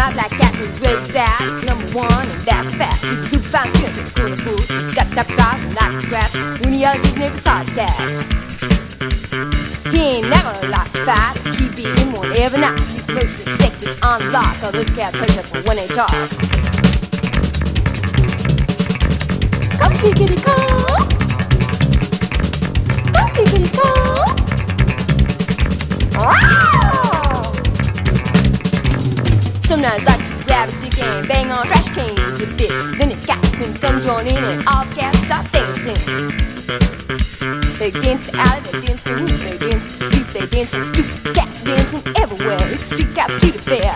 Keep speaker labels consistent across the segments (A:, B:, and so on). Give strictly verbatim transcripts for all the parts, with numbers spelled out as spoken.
A: My black cat is where it's at, number one, and that's fast. He's a super fine kid, cool and fool. He's got top guys and not scratch. When he yells, his neighbor's heart attacks. He ain't never lost a fight. He beat him one every night. He's the most respected on the block. All the cat pleasure for when they talk. Come, kitty, come. Come, kitty, come. Sometimes I like to grab a stick and bang on trash cans with it. Then his cat twins come join in and all the cats start dancing. They dance the alley, they dance the roof, they dance the street, they dance the stoop. Cats dancing everywhere, it's street cat street affair.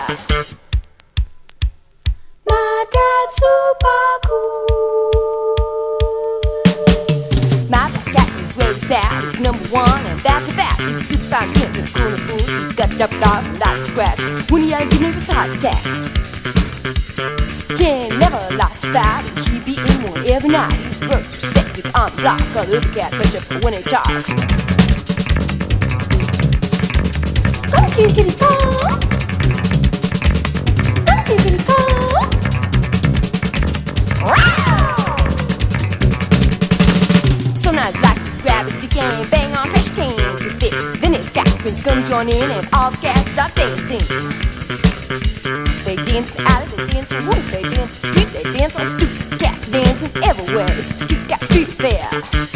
A: My cat's super cool. My black cat is where it's at, he's number one, and that's a fact. He's a super fine kid, he's cool and fool. He's got double dogs and not a scratch. When he yells, his neighbor's heart attacks. He ain't never lost a fight, and he beat him one every night. He's the most respected on the block. All the other cats touch up when they talk. Come, kitty, kitty, come. Come, kitty, kitty, come. Sometimes I like to grab a stick and bang on trash cans with it. Then his cat friends come join in and all the cats start dancing. They dance the alley, they dance the roof, they dance the street, they dance on the stoop. Cats dancing everywhere, it's a street cat street affair.